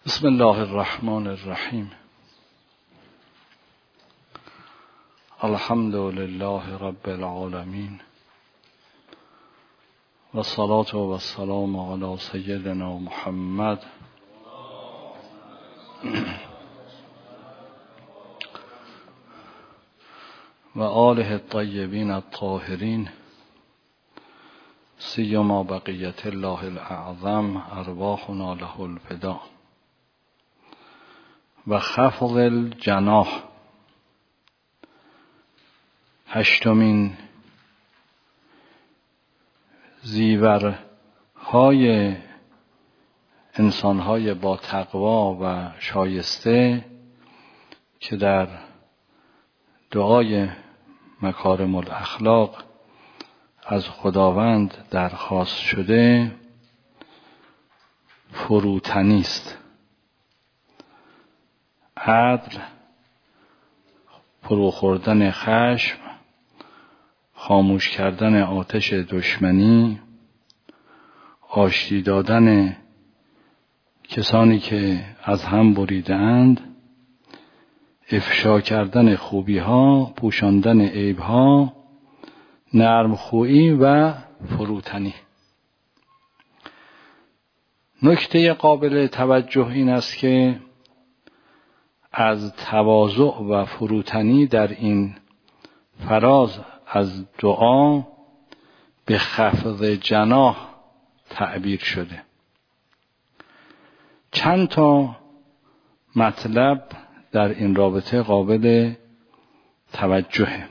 بسم الله الرحمن الرحیم. الحمد لله رب العالمین و الصلاة و السلام علی سیدنا محمد و آله الطیبین الطاهرین سیما بقیت الله الاعظم ارواحنا له الفداء. و خفض الجناح، هشتمین زیورهای انسانهای با تقوا و شایسته که در دعای مکارم الاخلاق از خداوند درخواست شده فروتنی است. عدل، فرو خوردن خشم، خاموش کردن آتش دشمنی، آشتی دادن کسانی که از هم بریده‌اند، افشا کردن خوبی ها، پوشاندن عیب ها، نرمخویی و فروتنی. نکته قابل توجه این است که از تواضع و فروتنی در این فراز از دعا به خفض جناح تعبیر شده. چند تا مطلب در این رابطه قابل توجهه.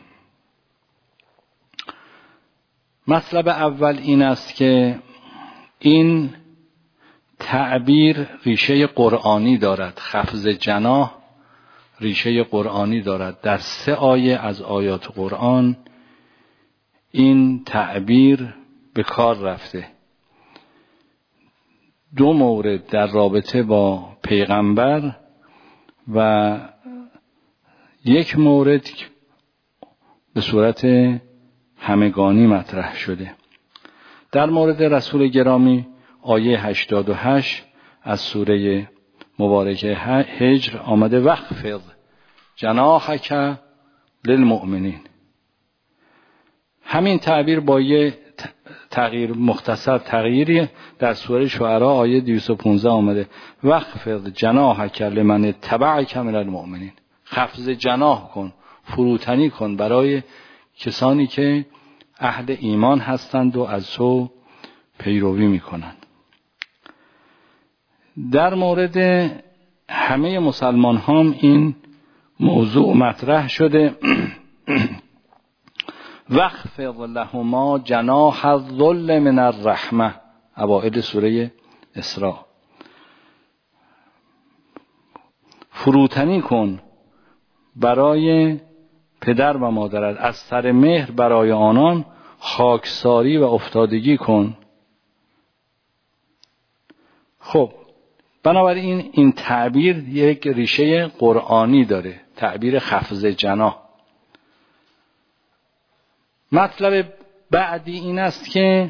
مطلب اول این است که این تعبیر ریشه قرآنی دارد. خفض جناح ریشه قرآنی دارد. در 3 آیه از آیات قرآن این تعبیر به کار رفته. 2 مورد در رابطه با پیغمبر و 1 مورد به صورت همگانی مطرح شده. در مورد رسول گرامی آیه 88 از سوره مبارکه هجر آمده وخفض جناحک للمؤمنین. همین تعبیر با یه تغییر مختصر تغییری در سوره شعراء آیه 215 آمده وخفض جناحک لمن اتبعک من المؤمنین. خفض جناح کن، فروتنی کن برای کسانی که اهل ایمان هستند و از تو پیروی میکنند. در مورد همه مسلمان هم این موضوع مطرح شده وخفض لهما جناح الذل من الرحمه، اوائل سوره اسراء. فروتنی کن برای پدر و مادرت، از سر مهر برای آنان خاکساری و افتادگی کن. خب بنابراین این تعبیر یک ریشه قرآنی داره، تعبیر خفض جناح. مطلب بعدی این است که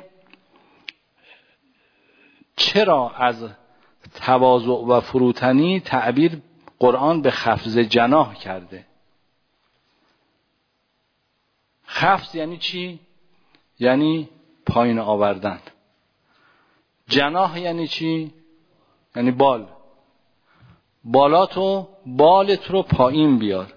چرا از تواضع و فروتنی تعبیر قرآن به خفض جناح کرده؟ خفض یعنی چی؟ یعنی پایین آوردن. جناح یعنی چی؟ یعنی بال. بالت رو پایین بیار.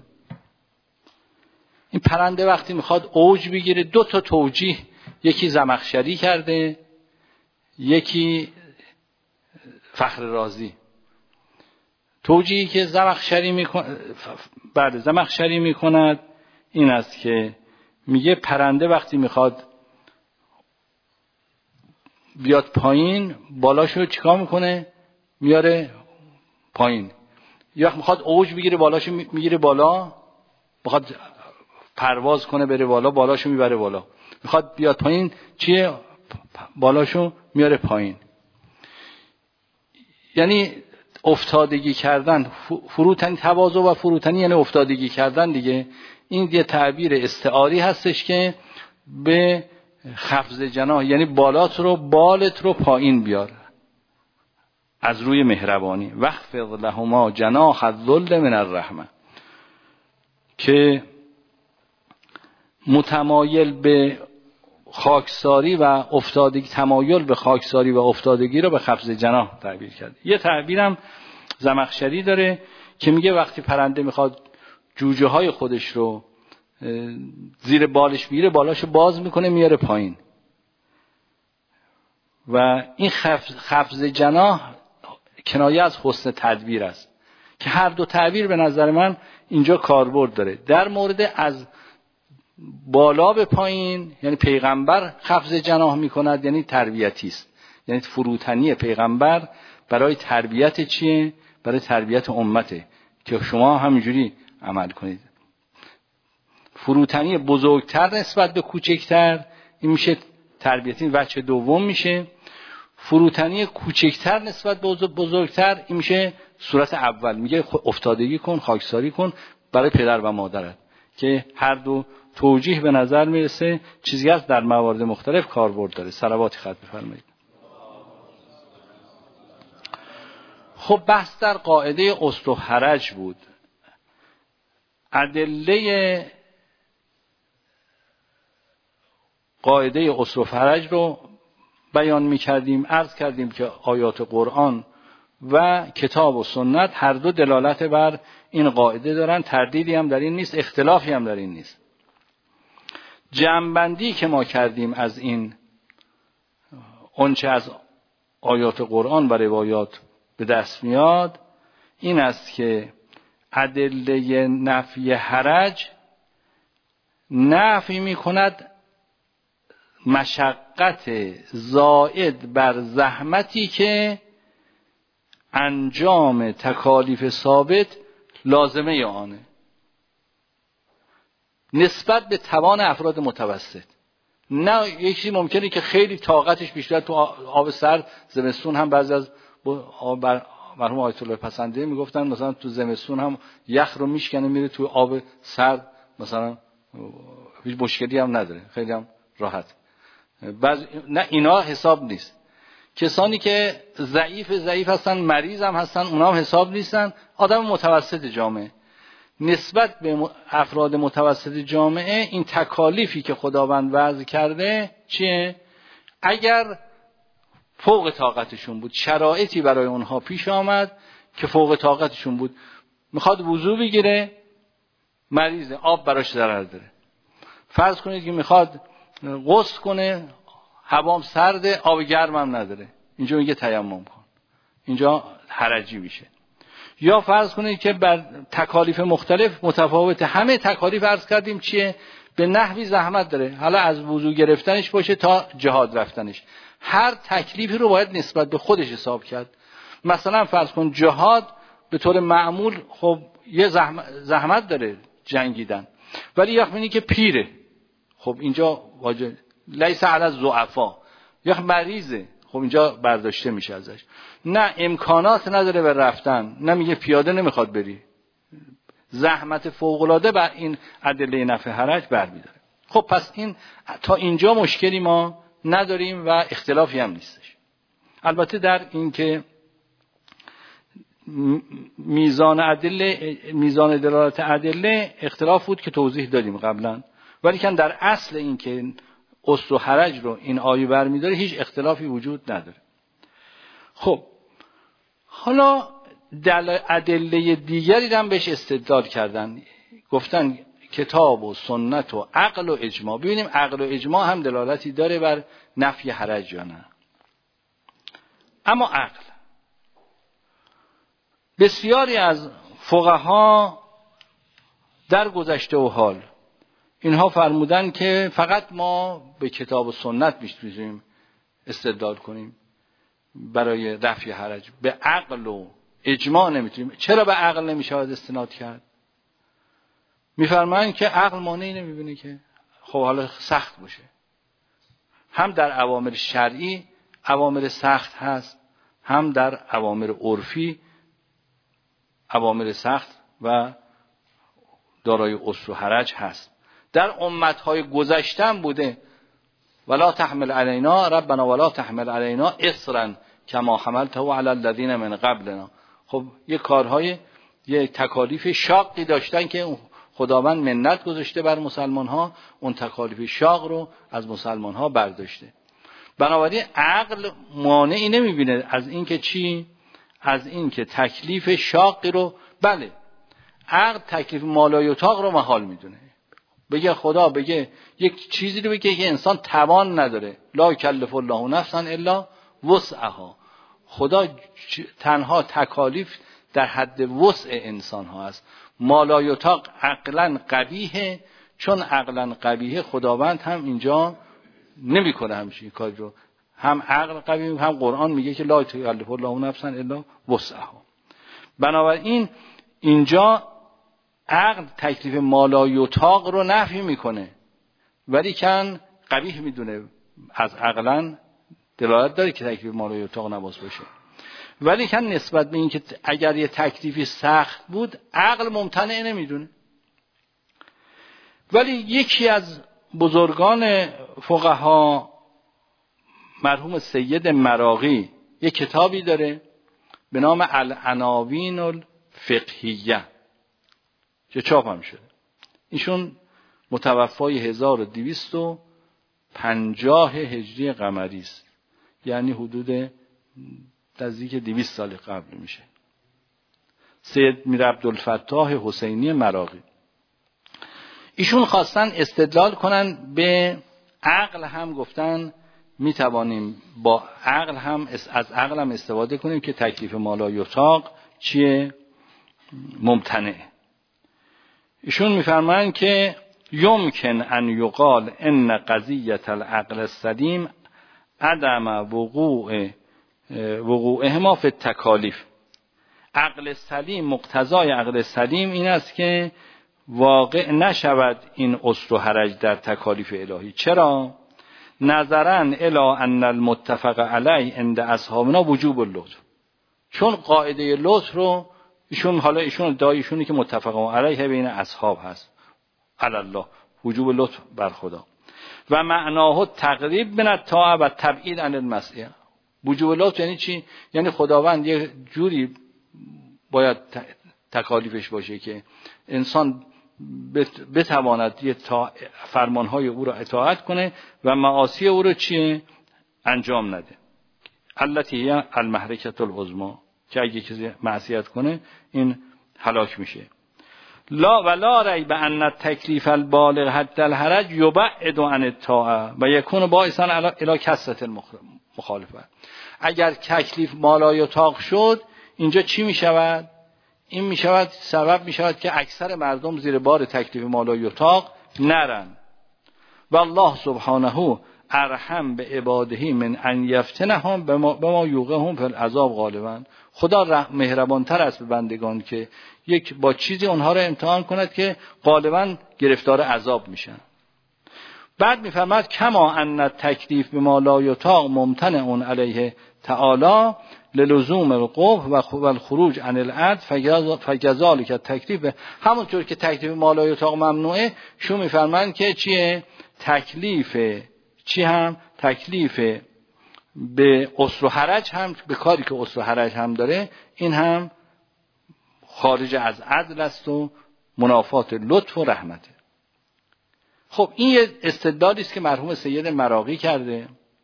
این پرنده وقتی میخواد اوج بگیره 2 تا توجیه، یکی زمخشری کرده، یکی فخر رازی. توجیهی که زمخشری میکند این است که میگه پرنده وقتی میخواد بیاد پایین بالاشو چیکار میکنه؟ میاره پایین. یا میخواد اوج بگیره بالاشو میگیره بالا، میخواد پرواز کنه بره بالا بالاشو میبره بالا. میخواد بیاد پایین چیه؟ بالاشو میاره پایین. یعنی افتادگی کردن. فروتنی، تواضع و فروتنی یعنی افتادگی کردن دیگه. این یه تعبیر استعاری هستش که به خفض جناح یعنی بالت رو پایین بیار. از روی مهربانی. واخفض لهما جناح الذل من الرحمه، که متمایل به خاکساری و افتادگی، تمایل به خاکساری و افتادگی رو به خفض جناح تعبیر کرد. یه تعبیرم زمخشری داره که میگه وقتی پرنده میخواد جوجه های خودش رو زیر بالش بیاره، بالاشو باز میکنه میاره پایین، و این خفض جناح کنایه از حسن تدبیر است که هر دو تعبیر به نظر من اینجا کاربرد داره. در مورد از بالا به پایین، یعنی پیغمبر خفض جناح میکند، یعنی تربیتی است، یعنی فروتنی پیغمبر برای تربیت چیه؟ برای تربیت امته که شما همینجوری عمل کنید. فروتنی بزرگتر نسبت به کوچکتر، این میشه تربیتی، وجه دوم میشه. فروتنی کوچکتر نسبت به بزرگتر، این میشه صورت اول، میگه افتادگی کن، خاکساری کن برای پدر و مادرت، که هر دو توجیه به نظر میرسه چیزی هست در موارد مختلف کاربرد داره. صلواتی ختم بفرمایید. خب بحث در قاعده اصل و حرج بود. ادله قاعده اصل و حرج رو بیان می‌کردیم. عرض کردیم که آیات قرآن و کتاب و سنت هر دو دلالت بر این قاعده دارن، تردیدی هم در این نیست، اختلافی هم در این نیست. جمع‌بندی که ما کردیم از این آنچه از آیات قرآن و روایات به دست میاد این است که ادله نفی حرج نفی می‌کند مشقت زائد بر زحمتی که انجام تکالیف ثابت لازمه آنه نسبت به توان افراد متوسط. نه یکی ممکنه که خیلی طاقتش بیشتر تو آب سرد، زمستون هم بعضی از مرحوم آیت الله پسنده میگفتن مثلا تو زمستون هم یخ رو میشکنه میره تو آب سرد، مثلا هیچ مشکلی هم نداره، خیلی هم راحت. نه اینا حساب نیست. کسانی که ضعیف هستن، مریض هم هستن، اونا هم حساب نیستن. آدم متوسط جامعه نسبت به افراد متوسط جامعه این تکالیفی که خداوند وضع کرده چیه؟ اگر فوق طاقتشون بود، شرایطی برای اونها پیش آمد که فوق طاقتشون بود، میخواد وضو بگیره، مریضه، آب براش ضرر داره. فرض کنید که میخواد غسل کنه، هوام سرده، آب گرمم نداره، اینجا میگه تیمم کن، اینجا حرجی میشه. یا فرض کنید که بر تکالیف مختلف متفاوته، همه تکالیف عرض کردیم چیه؟ به نحوی زحمت داره، حالا از وضو گرفتنش باشه تا جهاد رفتنش، هر تکلیفی رو باید نسبت به خودش حساب کرد. مثلا فرض کن جهاد به طور معمول خب یه زحمت داره جنگیدن، ولی یخمینی که پیره، خب اینجا واجب لیس علی الضعفا، یا مریضه، خب اینجا برداشته میشه ازش. نه امکانات نداره به رفتن، نه میگه پیاده نمیخواد بری، زحمت فوق العاده بر این ادله نفع حرج برمیداره. خب پس این تا اینجا مشکلی ما نداریم و اختلافی هم نیستش. البته در این که میزان دلالت ادله اختلاف بود که توضیح دادیم قبلا، ولی که در اصل این که اصل و حرج رو این آیه برمیداره هیچ اختلافی وجود نداره. خب حالا ادله دیگری هم بهش استدلال کردن، گفتن کتاب و سنت و عقل و اجماع. ببینیم عقل و اجماع هم دلالتی داره بر نفی حرج یا نه. اما عقل، بسیاری از فقها در گذشته و حال اینها فرمودن که فقط ما به کتاب و سنت میتونیم استدلال کنیم برای رفع حرج، به عقل و اجماع نمیتونیم. چرا به عقل نمیشود استناد کرد؟ میفرمایند که عقل مانعی نمیبینه که خب حالا سخت باشه. هم در اوامر شرعی اوامر سخت هست، هم در اوامر عرفی اوامر سخت و دارای اصل و حرج هست. در امتهای گذشته هم بوده، ولا تحمل علینا ربنا ولا تحمل علینا اصرا کما حملته علی الذین من قبلنا. خب یه تکالیف شاقی داشتن که خداوند منت گذاشته بر مسلمان ها، اون تکالیف شاق رو از مسلمان ها برداشته. بنابراین عقل مانعی نمیبینه از اینکه چی؟ از اینکه تکلیف شاقی رو، بله عقل تکلیف مالایطاق رو محال میدونه. بگه خدا بگه یک چیزی رو بگه که انسان توان نداره، لا یکلف الله نفسا الا وسعها. خدا تنها تکالیف در حد وسع انسان ها است. مالایطاق عقلا قبیحه، چون عقلا قبیحه خداوند هم اینجا نمیکنه همچین کاری رو. هم عقل قبیحه، هم قرآن میگه که لا یکلف الله نفسا الا وسعها. بنابراین اینجا عقل تکلیف مالایطاق رو نفی میکنه، ولی کن قبیح میدونه. از عقلا دلالت داره که تکلیف مالایطاق نباید باشه، ولی کن نسبت به این که اگر یه تکلیفی سخت بود عقل ممتنع نمیدونه. ولی یکی از بزرگان فقها مرحوم سید مراغی یک کتابی داره به نام العناوین الفقهیه که چاپ هم شده. ایشون متوفای 1250 هجری قمری است، یعنی حدود نزدیک 200 سال قبل میشه. سید میر عبدالفتاح حسینی مراغی. ایشون خواستن استدلال کنن به عقل، هم گفتن میتوانیم با عقل هم از عقل هم استفاده کنیم که تکلیف مالایطاق چیه؟ ممتنعه. ایشون میفرمایند که یمکن ان یقال ان قضیة العقل السلیم عدم وقوعهما فی التکالیف. عقل سلیم، مقتضای عقل سلیم این است که واقع نشود این اسر و حرج در تکالیف الهی. چرا؟ نظرا الی ان المتفق علیه عند اصحابنا وجوب اللطف. چون قاعده لطف رو ایشون ادعایشونه که متفق علیه بین اصحاب هست، علی الله، وجوب لطف بر خدا. و معناه تقریب من الطاعه و تبعید عن المعصیه. وجوب لطف یعنی چی؟ یعنی خداوند یه جوری باید تکالیفش باشه که انسان بتواند یه فرمانهای او را اطاعت کنه و معاصی او را چیه؟ انجام نده. التي هي المحرکة العظمی، که اگه کسی معصیت کنه این هلاک میشه. لا ولا ریب ان التکلیف البالغ حد الحرج یبعد عن الطاعه و یکون باعثا الی کثرة المخالفه. اگر تکلیف مالایطاق شد، اینجا چی میشود؟ این میشود سبب میشود که اکثر مردم زیر بار تکلیف مالایطاق نرن. و الله سبحانه ارحم به عباده من ان یفتنهم بما یوقعهم فی العذاب غالبا. خدا مهربانتر است به بندگان که با چیزی اونها را امتحان کند که غالبا گرفتار عذاب میشن. بعد میفرماد کما ان التکلیف بما لا یطاق ممتنع علیه تعالی للزوم القبح و الخروج عن العدل فکذلک التکلیف. همونطور که تکلیف ما لا یطاق ممنوعه، شو میفرمان که چیه؟ تکلیف چی هم؟ تکلیف به اسر و حرج هم، به کاری که اسر و حرج هم داره، این هم خارج از عدل است و منافات لطف و رحمته. خب این یه استدلالی است که مرحوم سید مراغی کرده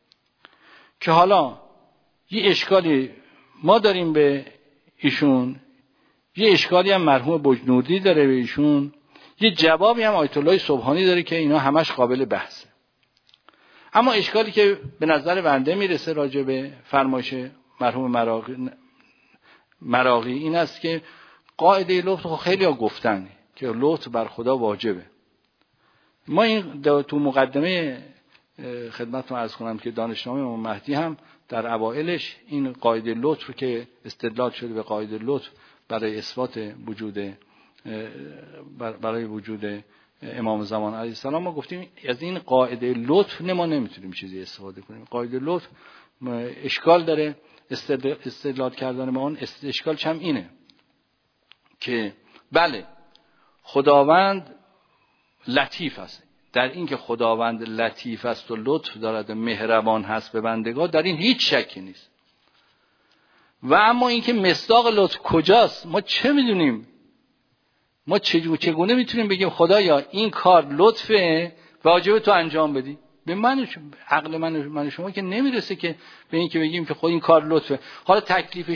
که حالا یه اشکالی ما داریم به ایشون، یه اشکالی هم مرحوم بجنوردی داره به ایشون، یه جوابی هم آیت الله سبحانی داره که اینا همش قابل بحثه. اما اشکالی که به نظر بنده میرسه راجع به فرمایش مرحوم مراغی این است که قاعده لطف خیلی ها گفتن که لطف بر خدا واجبه. ما این تو مقدمه خدمتتون عرض کنم که دانشنامه امام مهدی هم در اوائلش این قاعده لطف که استدلال شده به قاعده لطف برای اثبات وجود امام زمان علیه السلام، ما گفتیم از این قاعده لطف ما نمیتونیم چیزی استفاده کنیم. قاعده لطف اشکال داره، استدلال کردن ما اون اشکال چم اینه که بله خداوند لطیف است. در این که خداوند لطیف است و لطف دارد و مهربان هست به بندگان، در این هیچ شکی نیست. و اما اینکه مصداق لطف کجاست ما چه میدونیم؟ ما چگونه میتونیم بگیم خدایا این کار لطفه واجبه تو انجام بدی؟ به عقل من شما که نمیرسه که به این که بگیم که خود این کار لطفه. حالا تکلیف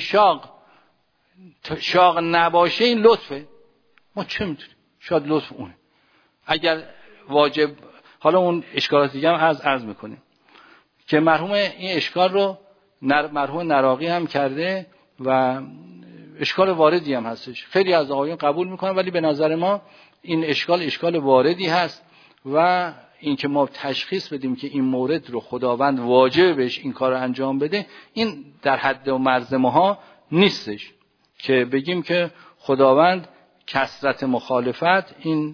شاق نباشه این لطفه، ما چه میتونیم؟ شاید لطف اونه. اگر واجب، حالا اون اشکالات دیگه هم عرض میکنیم که مرحوم این اشکال رو مرحوم نراقی هم کرده و اشکال واردی هم هستش. خیلی از آقایون قبول میکنن، ولی به نظر ما این اشکال واردی هست و این که ما تشخیص بدیم که این مورد رو خداوند واجب بهش این کار رو انجام بده، این در حد و مرز ماها نیستش که بگیم که خداوند کثرت مخالفت این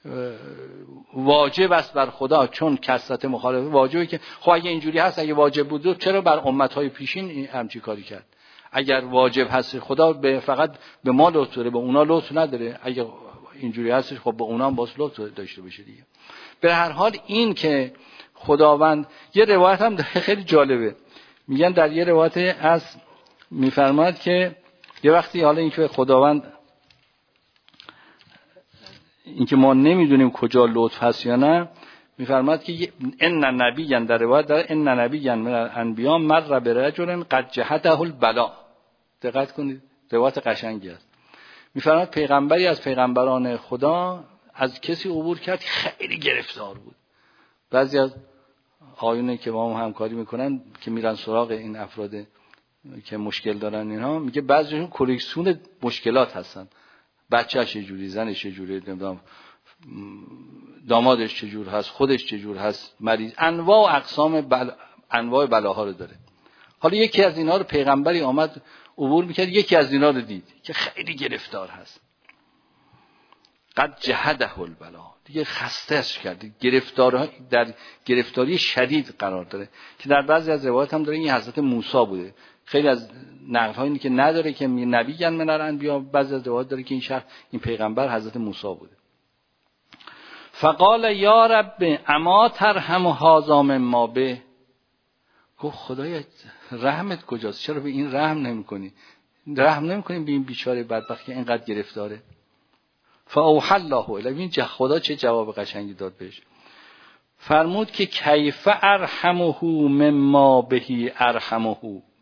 واجب است بر خدا، چون کثرت مخالفت واجبه که خب اگه اینجوری هست، اگه واجب بود چرا بر امتهای پیشین همچین کاری کرد؟ اگر واجب هست خدا فقط به ما لطف داره، به اونا لطف نداره. اگه اینجوری هستش خب به اونا هم باز لطف داشته باشه دیگه. به هر حال این که خداوند، یه روایت هم خیلی جالبه، میگن در یه روایت از میفرماد که یه وقتی، حالا این که خداوند، این که ما نمیدونیم کجا لطف هست یا نه، میفرماد که ان نبیًا، در روایت داره ان نبیًا من الانبیاء مر برجل قد جهده البلاء. دقت کنید، روایت قشنگی است. میفرماد پیغمبری از پیغمبران خدا از کسی عبور کرد خیلی گرفتار بود. بعضی از آیونه که با هم همکاری میکنن که میرن سراغ این افراد که مشکل دارن، اینها میگه بعضیشون کلکسیون مشکلات هستن. بچه‌ش چه جوری، زنش چه جوری، نمیدونم دامادش چه جور هست، خودش چه جور هست، مریض، انواع و اقسام انواع بلاها رو داره. حالا یکی از اینا رو پیغمبری آمد عبور میکرد، یکی از اینا رو دید که خیلی گرفتار هست، قد جهده البلا، دیگه خستهش کرد، در گرفتاری شدید قرار داره که در بعضی از روایات هم داره این حضرت موسی بوده. خیلی از نقل هایی که نداره که نبی من الانبیا، بعضی از روایات داره که این پیغمبر حضرت موسی بوده. فقال یا رب اما ترحم هذا مما به، گفت خدایا رحمت کجاست؟ چرا به این رحم نمی‌کنی؟ رحم نمی‌کنی به این بیچاره بدبخت که اینقدر گرفتاره؟ فاوحى الله الیه، این خدا چه جواب قشنگی داد بهش. فرمود که کیف ارحمه مما بهی ارحمه،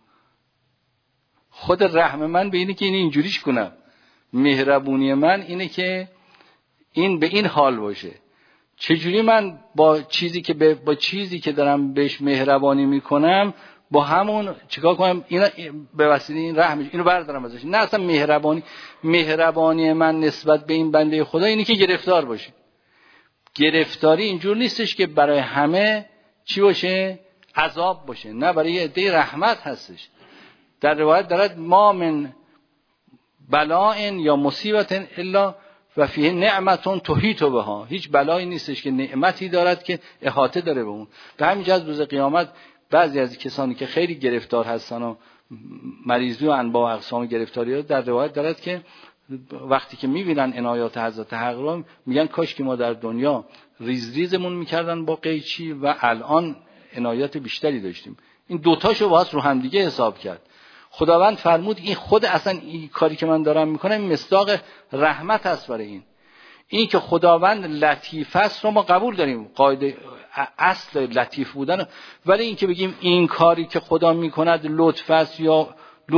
خود رحم من به اینه که اینجوریش کنم، مهربونی من اینه که این به این حال باشه. چجوری من با چیزی که دارم بهش مهربانی میکنم با همون چیکار کنم؟ اینا به وسیله این رحمش اینو بردارم ازش. نه، اصلا مهربانی من نسبت به این بنده خدا اینه که گرفتار باشه. گرفتاری اینجور نیستش که برای همه چی باشه؟ عذاب باشه. نه، برای یه عده رحمت هستش. در روایت دارد ما من بلاء یا مصیبت الا و فیه نعمتون تحیط بها، هیچ بلایی نیستش که نعمتی دارد که احاطه داره به اون. به همین جهت روز قیامت بعضی از کسانی که خیلی گرفتار هستن و مریضی و انواع و اقسام گرفتاری ها، در روایت دارد که وقتی که میبینن عنایات حضرت حق رو میگن کاش که ما در دنیا ریزمون میکردن با قیچی و الان عنایات بیشتری داشتیم. این دوتاشو باید رو هم دیگه حساب کرد. خداوند فرمود این خود اصلا این کاری که من دارم میکنم این مصداق رحمت است برای این که خداوند لطیف است رو ما قبول داریم، قاعده اصل لطیف بودن. ولی این که بگیم این کاری که خدا میکند لطف است یا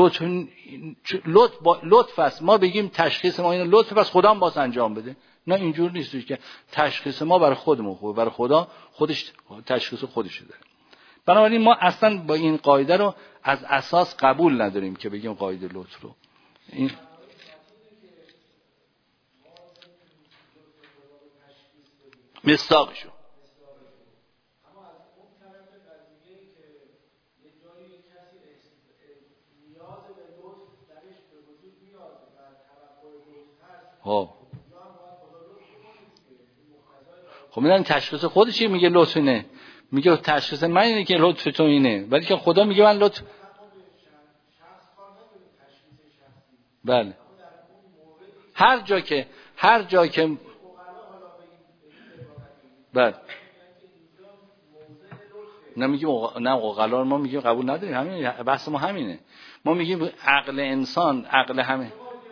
لطف است، ما بگیم تشخیص ما اینه لطف است، خدا هم باز انجام بده. نه، اینجور نیست که تشخیص ما برای خودمون خوبه، برای خدا خودش تشخیص خودش داره. بنابراین ما اصلا با این قاعده رو از اساس قبول نداریم که بگیم قاعده لطف رو. این مصداقشو خب میدونم تشخیص خودش چی میگه لطف اینه، میگه تشخیص من اینه که لطف تو اینه، ولی که خدا میگه من لطف. بله، هر جا که بله نمیگیم نه عقلا، ما میگیم قبول نداریم، همین بحث ما همینه. ما میگیم عقل انسان، عقل همه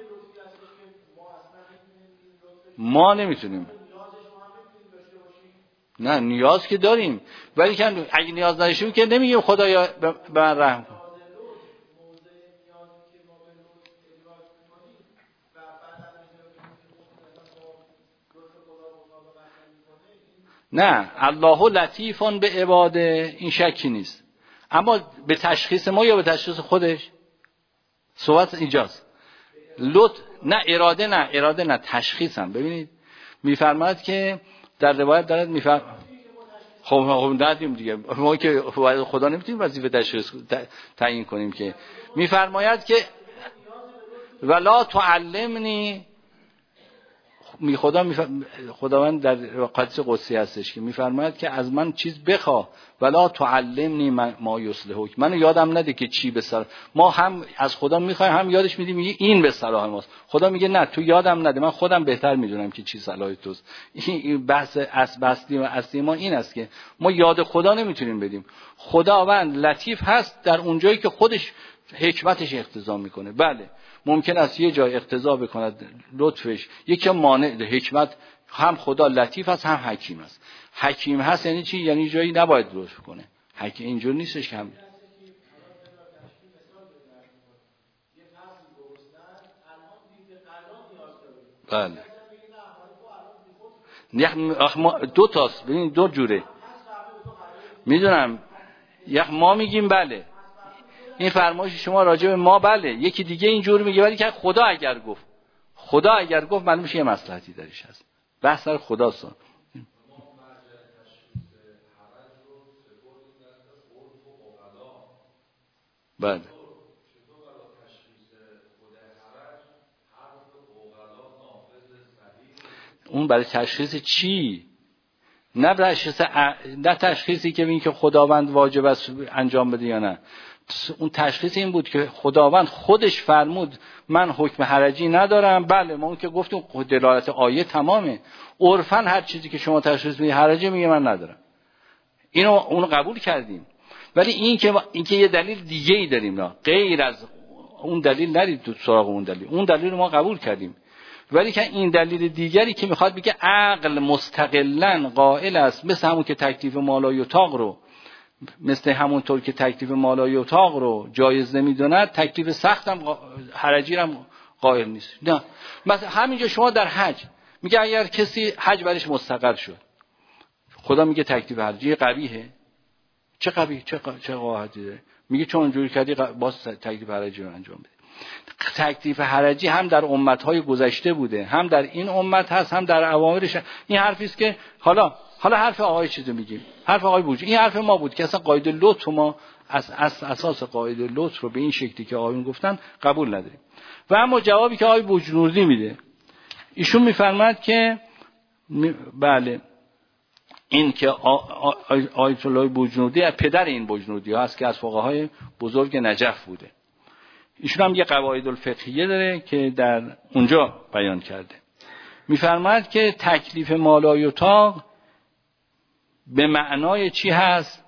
ما نمیتونیم. نه نیاز که داریم، ولی که اگه نیاز نداشتیم که نمیگیم خدایا به من رحم کن. نه الله لطیف به عباده، این شکی نیست، اما به تشخیص ما یا به تشخیص خودش؟ صحبت اینجاست. نه اراده نه تشخیص هم. ببینید میفرماید که در روایت دارد خب ندیم دیگه، ما که خدا نمیتونیم وظیفه تشخیص تعیین کنیم که. میفرماید که ولا تعلمنی، خداوند در حدیث قدسی هستش که میفرماید که از من چیز بخواه ولا تعلمنی ما یصلحک، منو یادم نده که چی به صلاح. ما هم از خدا میخوایم هم یادش میدیم، میگه این به صلاح ماست. خدا میگه نه تو یادم نده، من خودم بهتر میدونم که چی صلاح توست. این بحث اصلی ما این است که ما یاد خدا نمیتونیم بدیم. خداوند لطیف هست در اون جایی که خودش حکمتش اقتضا میکنه. بله ممکن است یه جای اقتضا بکند لطفش، یکی مانع حکمت. هم خدا لطیف است هم حکیم است. حکیم هست یعنی چی؟ یعنی جایی نباید لطف کنه. حکیم اینجور نیستش که هم بله دو تاست. ببین دو جوره میدونم. ما میگیم بله این فرمایش شما راجع به ما بله، یکی دیگه اینجور میگه، ولی که خدا اگر گفت معلوم میشه یه مصلحتی درش هست. بحث سر خداست. بله اون برای تشخیص چی؟ نه تشخیصی که این که خداوند واجب است انجام بده یا نه. اون تشخیص این بود که خداوند خودش فرمود من حکم حرجی ندارم. بله ما اون که گفتیم دلالت آیه تمامه. عرفاً هر چیزی که شما تشخیص میدید حرجی میگه من ندارم، اونو قبول کردیم. ولی این که یه دلیل دیگه ای داریم، نه غیر از اون دلیل نرید تو سراغ اون دلیل رو ما قبول کردیم. ولی که این دلیل دیگری که میخواد بگه عقل مستقلاً قائل است، مثل همون که تکلیف مالای اتاق رو، مثل همونطور که تکلیف مالای اتاق رو جایز نمیدوند، تکلیف سخت هم حرجی هم قائل نیست. نه مثلا همینجا شما در حج میگه اگر کسی حج برش مستقر شد، خدا میگه تکلیف حرجی قبیحه. چه قبیح چه قاعده‌ای داره؟ میگه چون اونجوری کردی باز تکلیف حرجی رو انجام بده. تکلیف حرجی هم در امتهای گذشته بوده، هم در این امت هست، هم در اوامرش. این حرفی است که حالا حرف آقای چیزو میگیم، حرف آقای بوجی، این حرف ما بود که اصلا قاعده لطف ما اساس قاعده لطف رو به این شکلی که آقایون گفتن قبول نداریم. و اما جوابی که آقای بوجنوردی میده، ایشون میفرماد که بله این که آیت الله بوجنوردی پدر این بوجنوردی ها هست که از فقهای بزرگ نجف بوده. ایشون هم یه قواعد الفقهیه داره که در اونجا بیان کرده. میفرماید که تکلیف مالای اتاق به معنای چی هست؟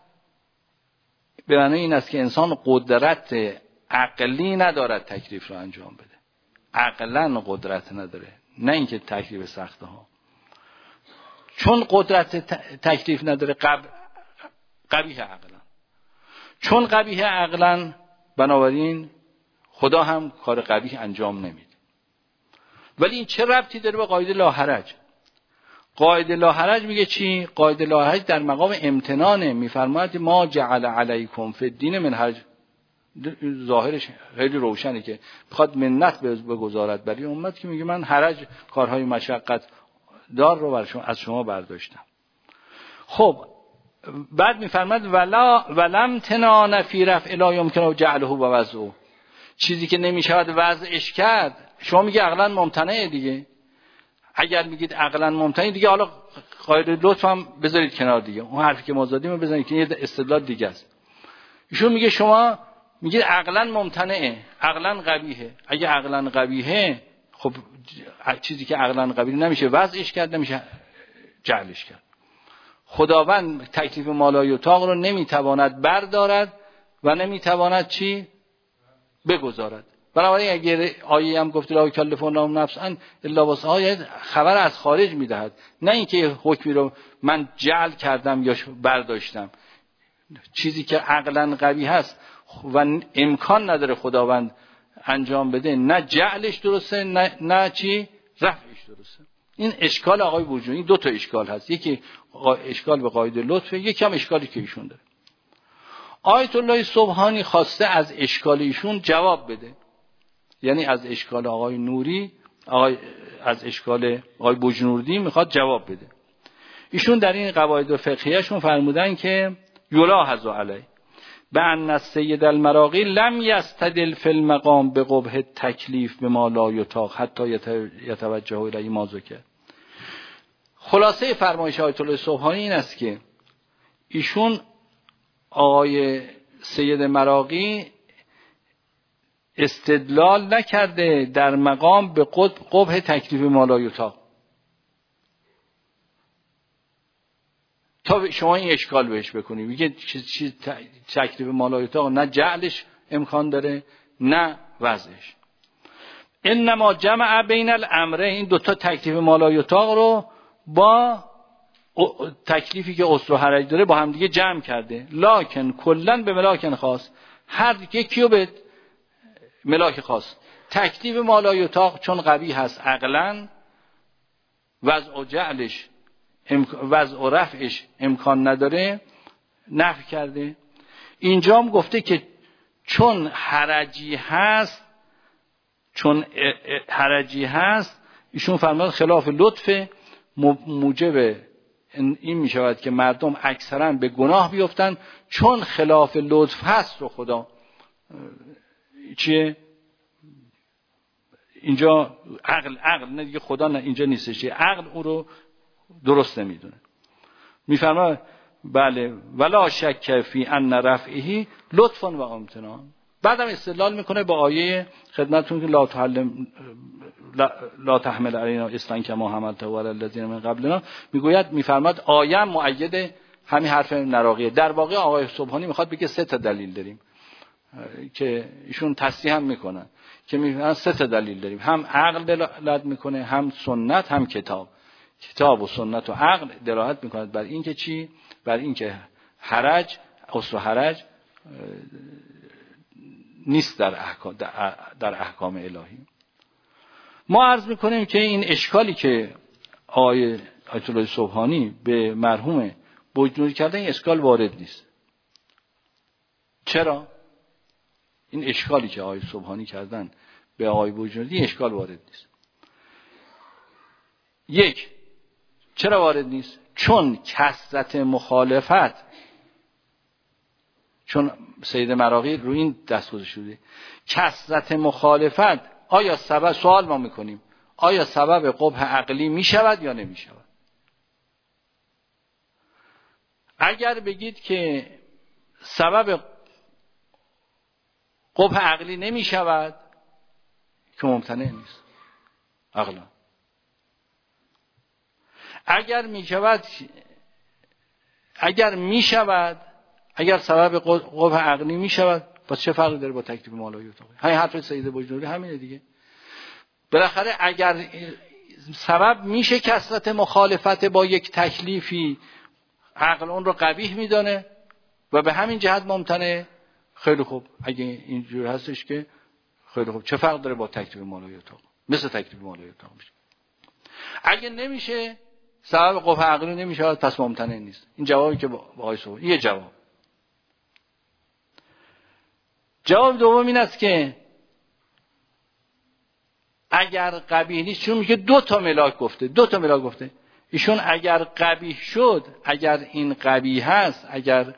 به معنای این است که انسان قدرت عقلی ندارد تکلیف رو انجام بده. عقلاً قدرت نداره، نه اینکه تکلیف سخته ها. چون قدرت تکلیف نداره قبیح عقلاً. چون قبیح عقلاً بنابراین خدا هم کار قبیح انجام نمیده. ولی این چه ربطی داره به قاعده لا حرج؟ قاعده لا حرج میگه چی؟ قاعده لا حرج در مقام امتنانه. میفرماید ما جعل علیکم فی الدین من حرج. ظاهرش خیلی روشنه که میخواد منت بگذارد برای امت که میگه من حرج، کارهای مشقت دار رو از شما برداشتم. خب بعد میفرماید ولم تنان فی رفع لا یمکن جعله و وضعه، چیزی که نمیشود وضعش کرد. شما میگه عقلا ممتنعه دیگه. اگر میگید عقلا ممتنعه دیگه، حالا قاعده لطف هم بذارید کنار دیگه، اون حرفی که ما زدیم رو بزنید که یه استدلال دیگه است. ایشون میگه شما میگید عقلا ممتنعه، عقلا قبیحه. اگه عقلا قبیحه، خب چیزی که عقلا قبیح نمیشه وضعش کرد، نمیشه جعلش کرد. خداوند تکلیف مالایطاق رو نمیتواند بردارد و نمیتواند چی؟ بگذارد. بنابراین اگر آیه هم گفت لا یکلف الله نفسا الا وسعها، خبر از خارج میدهد، نه اینکه حکمی رو من جعل کردم یا برداشتم. چیزی که عقلا قوی هست و امکان نداره خداوند انجام بده، نه جعلش درسته نه چی رفعش درسته. این اشکال آقای بوجونی، دو تا اشکال هست، یکی اشکال به قاعده لطف، یکی هم اشکالی که ایشون داره. آیت الله سبحانی خواسته از اشکال ایشون جواب بده، یعنی از اشکال آقای نوری، از اشکال آقای بوجنوردی میخواد جواب بده. ایشون در این قواعد فقهیه‌شون فرمودن که یلاحظ علی بأن السید المراغی لم یستدل فی المقام بقبح التکلیف بما لا یطاق حتی یتوجه الیه ما ذکر. خلاصه فرمایش آیت الله سبحانی این است که ایشون آقای سید مراغی استدلال نکرده در مقام به قبح تکلیف ما لا یطاق تا شما این اشکال بهش بکنید. میگه چیز تکلیف ما لا یطاق نه جعلش امکان داره نه وضعش. انما جمع بین الامره، این دوتا تکلیف ما لا یطاق رو با تکلیفی که اصل و حرج داره با هم دیگه جمع کرده. لکن کلن به ملاکن خاص، هر یکی رو به ملاک خاص. تکلیف ما لا یطاق چون قوی هست عقلا، وضع و جعلش وضع و رفعش امکان نداره، نفی کرده. اینجا هم گفته که چون حرجی هست ایشون فرمود خلاف لطف موجب این می شود که مردم اکثرا به گناه بیفتن، چون خلاف لطف هست رو خدا چیه اینجا عقل نه دیگه، خدا نه اینجا نیستش، عقل او رو درست نمیدونه. میفرماید بله ولا شک فی ان رفعه لطف و امتنان. بعدم استدلال میکنه با آیه خدمتتون که لا تحمل علینا اصلا کما حملته علی الذین من قبلنا، میفرماد آیه مؤید همین حرف نراقیه. در واقع آقای سبحانی میخواد بگه سه تا دلیل داریم که ایشون تصریح هم میکنن که میگن سه تا دلیل داریم، هم عقل دلالت میکنه، هم سنت، هم کتاب و سنت و عقل دلالت میکند بر این که چی؟ بر این که حرج، اصل و حرج نیست در احکام الهی. ما عرض میکنیم که این اشکالی که آیت الله سبحانی به مرحوم بوجنوردی کردن این اشکال وارد نیست. چرا؟ این اشکالی که آیت سبحانی کردن به آقای بوجنوردی اشکال وارد نیست. یک، چرا وارد نیست؟ چون کثرت مخالفت، چون سید مراغی رو این دست گذاشته شده کثرت مخالفت آیا سبب، سوال ما میکنیم آیا سبب قبح عقلی میشود یا نمیشود؟ اگر بگید که سبب قبح عقلی نمیشود که ممتنع نیست عقلا. اگر میشود، اگر سبب قبح عقلی میشود، پس چه فرقی داره با تکلیف ما لا یطاق؟ همین حرف سید بوجنوردی همینه دیگه. بالاخره اگر سبب میشه کثرت مخالفت با یک تکلیفی، عقل اون رو قبیح میدانه و به همین جهت ممتنع، خیلی خوب. اگه اینجور هستش که خیلی خوب، چه فرق داره با تکلیف ما لا یطاق؟ مثل تکلیف ما لا یطاق میشه. اگه نمیشه، سبب قبح عقلی نمیشه، پس ممتنع نیست. این جوابی که با آقای سبحانی، یه جواب دوم این است که اگر قبیح نیست، چون میگه دو تا ملاک گفته ایشون اگر قبیح شد، اگر این قبیح هست، اگر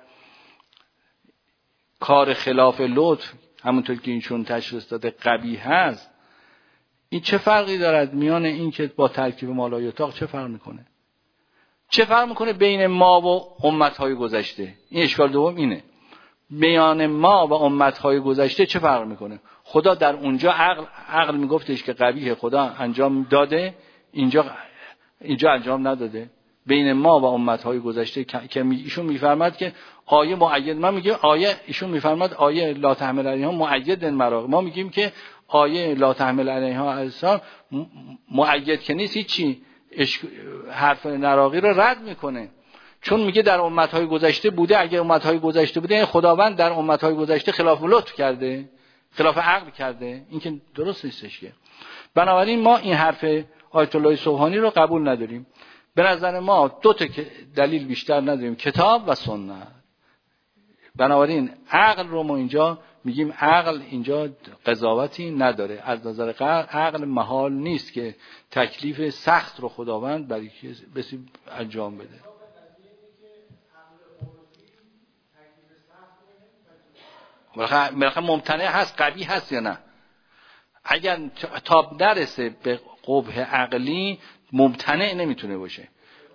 کار خلاف لطف همونطور که اینشون تشخیص داده قبیح هست، این چه فرقی دارد میان این که با ترکیب ما لا یطاق چه فرق میکنه بین ما و امتهای گذشته؟ این اشکال دوم اینه، میان ما و امتهای گذشته چه فرق میکنه؟ خدا در اونجا عقل میگفتش که قبیح، خدا انجام داده، اینجا انجام نداده. بین ما و امتهای گذشته که ایشون میفرماد که آیه مؤید، من میگم آیه، ایشون میفرماد آیه لا تحمل علیها مؤید المراغ، ما میگیم که آیه لا تحمل علیها اجسام مؤید که نیست، هیچی حرف نراقی رو رد میکنه، چون میگه در امتهای گذشته بوده. اگه امتهای گذشته بوده خداوند در امتهای گذشته خلاف لطف کرده، خلاف عقل کرده، این که درست نیستش که. بنابراین ما این حرف آیت الله سبحانی رو قبول نداریم. به نظر ما دو تا دلیل بیشتر نداریم، کتاب و سنت. بنابراین عقل رو ما اینجا میگیم عقل اینجا قضاوتی نداره. از نظر عقل محال نیست که تکلیف سخت رو خداوند برای کسی انجام بده. بالاخره ممتنع هست، قبیح هست یا نه؟ اگر تا نرسه به قبح عقلی ممتنع نمیتونه باشه.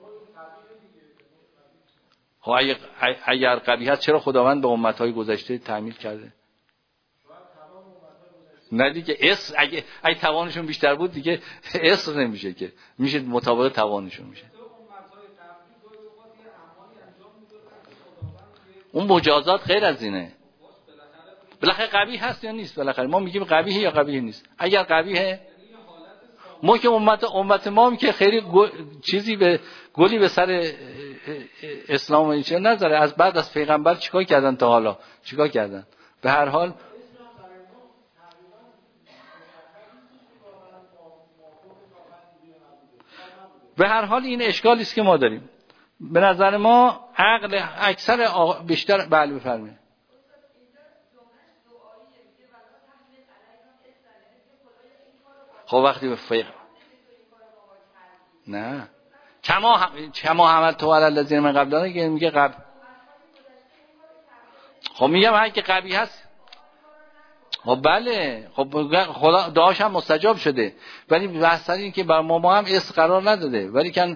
خب اگر قبیح هست چرا خداوند به امتهای گذشته تعمیل کرده؟ نه دیگه اصل اگه توانشون بیشتر بود دیگه اصل نمیشه که، میشه مطابق توانشون میشه. اون مجازات غیر از اینه. بالاخره قبیح هست یا نیست؟ بالاخره ما میگیم قبیحه یا قبیح نیست. اگر قبیحه ما که امت ما هم که خیلی چیزی به گلی به سر اسلام و چه نذاره. از بعد از پیغمبر چیکار کردن تا حالا؟ چیکار کردن؟ به هر حال این اشکالی است که ما داریم. به نظر ما عقل اکثر بیشتر بله بفرمایید. خب وقتی به فقه نه کما حمل تو علی الذین من قبلنا که میگه قبل. خب میگم هر که قبیح هست خب بله، خب خدا دعاش هم مستجاب شده، ولی بحث این که بر ما هم اس قرار نداده. ولی کن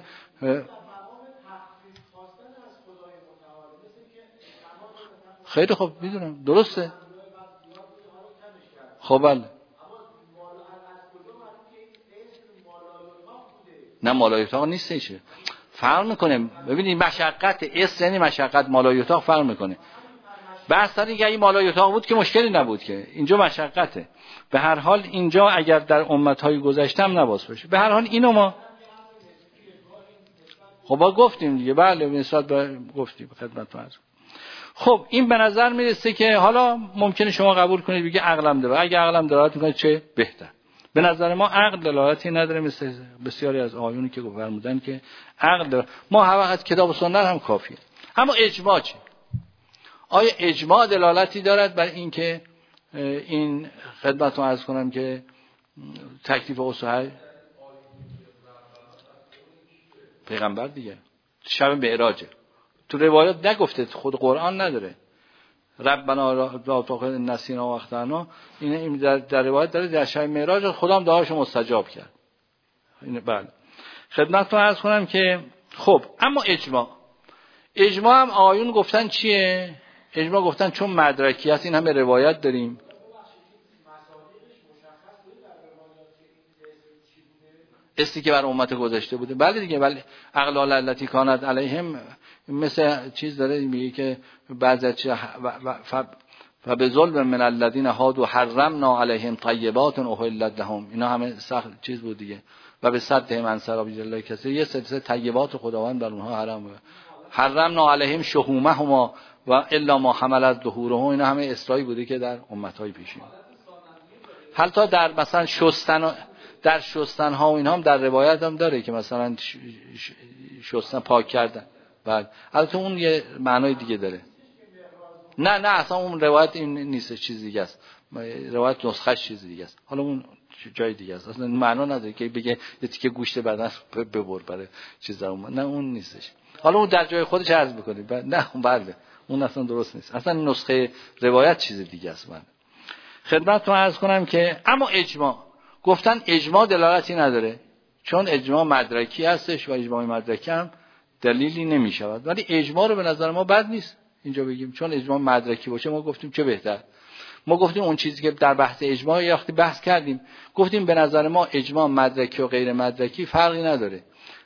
خیلی خوب میدونم درسته. خب بله نه مالایتاق نیستش، فرق میکنه. ببینید مشقت اس یعنی مشقت، مالایتاق فرق میکنه. بحث این که این مالایتاق بود که مشکلی نبود، که اینجا مشقته. به هر حال اینجا اگر در امتهای گذشته هم نباس باشه. به هر حال اینو ما خب با گفتیم دیگه، بله نسبت به گفتیم خدمتتون عرض. خب این به نظر میرسه که حالا ممکنه شما قبول کنید بگید عقلم داره. اگه عقلم دلالت میکنه چه بهتر. به نظر ما عقل دلالتی نداره، مثل بسیاری از آیونی که فرمودن که عقل داره. ما هر وقت کتاب و سنت هم کافیه. اما اجماع چه؟ آیا اجماع دلالتی دارد بر این که این خدمتتون عرض کنم که تکلیف اصحاب پیغمبر دیگه شب معراجه، تو روایات نگفته، خود قرآن نداره. ربنا لا تؤاخذنا نسینا و اخطأنا، این در روایت داره در شب معراج خدا هم دعاشو مستجاب کرد. این بله خدمتتون عرض کنم که خب اما اجماع هم آیون گفتن چیه؟ اجماع گفتن چون مدرکی هست، این همه روایت داریم. استی که بر امت گذشته بوده، بله دیگه. ولی اغلال التی کانت علیهم مثل چیز داره میگه که بعضی و به ظلم من الذین هادوا حرمنا علیهم طیبات احلت لهم، اینا همه سخت چیز بود دیگه. و به صدهم عن سبیل الله کثیر، یه سلسله طیبات خداوند بر اونها حرمنا علیهم شحومهما و الا ما حملت ظهورهم، اینا همه اصراری بوده که در امتهای پیشین. حتی در مثلا شستن ها و اینا هم در روایت هم داره که مثلا شستن پاک کردن. بعد البته اون یه معنای دیگه داره. نه اصلا اون روایت این نیست، چیز دیگه است. روایت نسخه چیز دیگه است. حالا اون جای دیگه است، اصلا معنا نداره که بگه یه تیکه گوشت بدن ببر برای چیز اون. نه اون نیستش. حالا اون در جای خودش عرض می‌کنه. نه بله اون اصلا درست نیست. اصلا نسخه روایت چیز دیگه است. من خدمتتون عرض کنم که اما اجماع گفتن اجماع دلالتی نداره، چون اجماع مدرکی هستش و اجماع مدرکی هم دلیلی نمی‌شود. ولی اجماع رو به نظر ما بد نیست اینجا بگیم، چون اجماع مدرکی باشه ما گفتیم چه بهتر. ما گفتیم اون چیزی که در بحث اجماع وقتی بحث کردیم گفتیم به نظر ما اجماع مدرکی و غیر مدرکی فرقی نداره.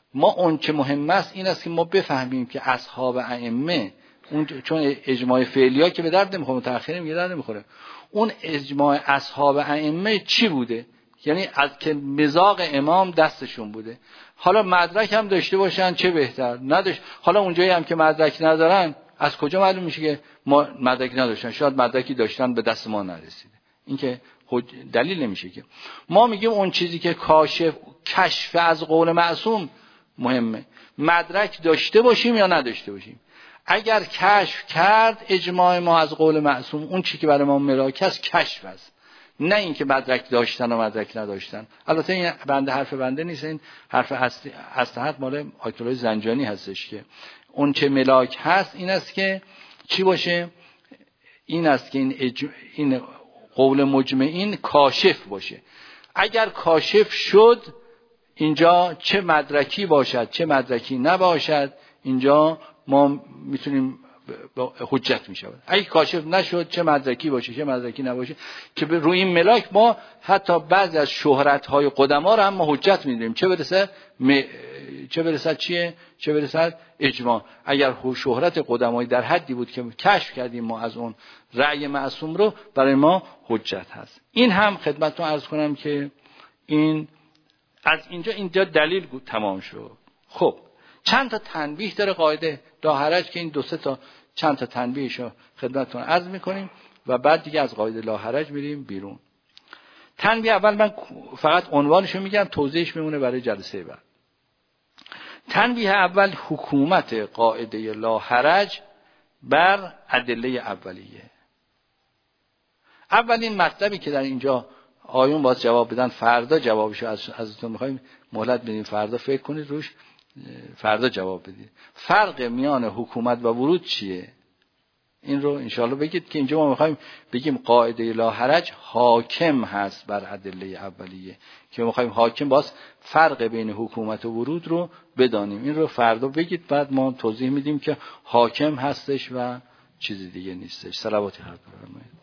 ما اون چه مهم است این است که ما بفهمیم که اصحاب ائمه اون چون اجماع فعلی ها که به درد نمیخوره، متأخرین میگه درد نمیخوره، اون اجماع اصحاب ائمه چی بوده؟ یعنی از که مزاق امام دستشون بوده. حالا مدرک هم داشته باشن چه بهتر، نداشت. حالا اونجایی هم که مدرک ندارن از کجا معلوم میشه که ما مدرک نداشتن؟ شاید مدرکی داشتن به دست ما نرسیده. این که دلیل نمیشه. که ما میگیم اون چیزی که کشف از قول معصوم مهمه، مدرک داشته باشیم یا نداشته باشیم. اگر کشف کرد اجماع ما از قول معصوم، اون چیزی که برای ما ملاک است کشف است، نه اینکه مدرک داشتن و مدرک نداشتن. البته این حرف بنده نیست، این حرف اصل مال آیت الله زنجانی هستش که اون چه ملاک هست این است که چی باشه؟ این است که این قول مجمعین کاشف باشه. اگر کاشف شد اینجا چه مدرکی باشد چه مدرکی نباشد، اینجا ما میتونیم حجت میشود. اگه کاشف نشد چه مدرکی باشه چه مدرکی نباشه، که روی این ملاک ما حتی بعضی از شهرت‌های قدما رو هم ما حجت میدونیم، چه برسد اجماع. اگر شهرت قدمایی در حدی بود که کشف کردیم ما از اون رأی معصوم رو، برای ما حجت هست. این هم خدمتتون عرض کنم که این از اینجا دلیل تمام شد. خب چند تا تنبیه داره قاعده لا حرج که این دو سه تا چند تا تنبیهشو خدمتتون عرض میکنیم و بعد دیگه از قاعده لا حرج میریم بیرون. تنبیه اول من فقط عنوانشو میگم، توضیحش میمونه برای جلسه بعد. تنبیه اول حکومت قاعده لا حرج بر ادله اولیه. اولین مطلبی که در اینجا آیون باز جواب بدن، فردا جوابشو ازتون میخوایم مهلت بدیم، فردا فکر کنید روش، فردا جواب بدید. فرق میان حکومت و ورود چیه؟ این رو انشاءالله بگید که اینجا ما میخوایم بگیم قاعده لا حرج حاکم هست بر ادله اولیه، که میخوایم حاکم باز فرق بین حکومت و ورود رو بدانیم. این رو فردا بگید، بعد ما توضیح میدیم که حاکم هستش و چیزی دیگه نیستش. صلوات خدا بفرمایید.